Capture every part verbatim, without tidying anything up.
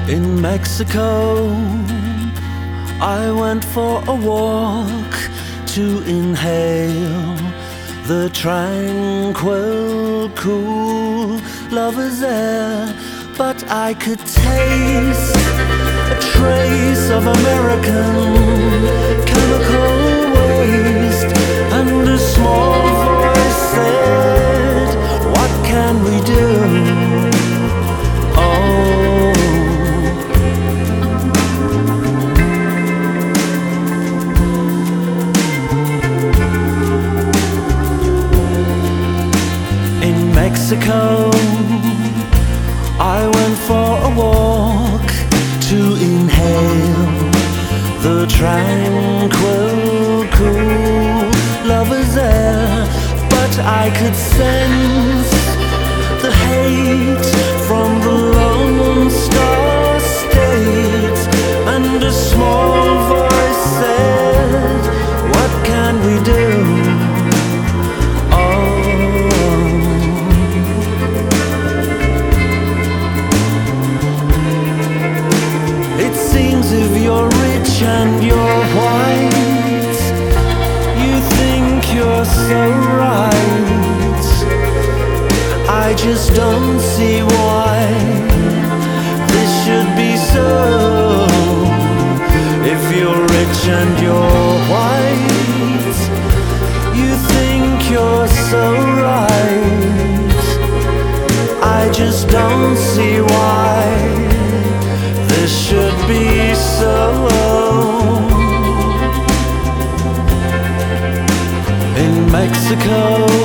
In Mexico, I went for a walk to inhale the tranquil, cool lover's air. But I could taste a trace of American chemical waste, and a small voice said, "What can we do?" Oh, in Mexico, I went for a walk to inhale the tranquil, cool lover's air. But I could sense the hate from the Lone Star State, and a small voice said, "What can we do?" If you're rich and you're white, you think you're so right. I just don't see why this should be so. If you're rich and you're white, you think you're so right. I just don't see why this should be so. In Mexico,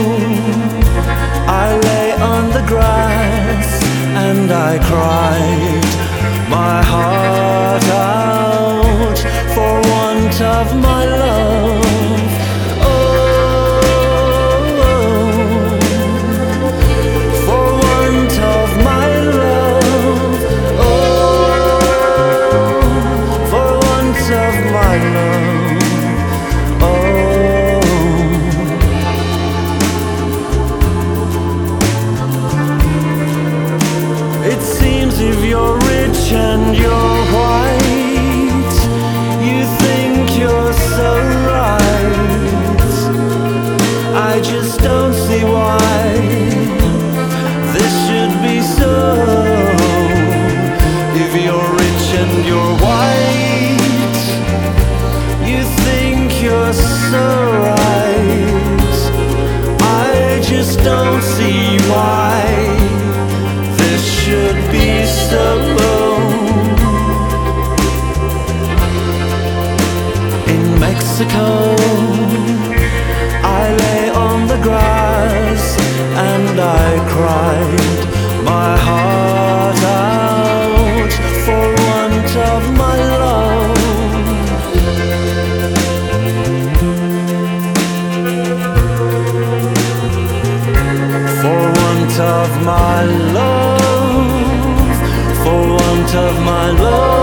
I lay on the grass and I cried my heart out for want of my love. If you're rich and you're white, you think you're so right. I just don't see why this should be so. If you're rich and you're white, you think you're so right. I just don't see why this should be so. In Mexico, I lay on the grass and I cried my heart out for want of my love. For want of my love, for want of my love.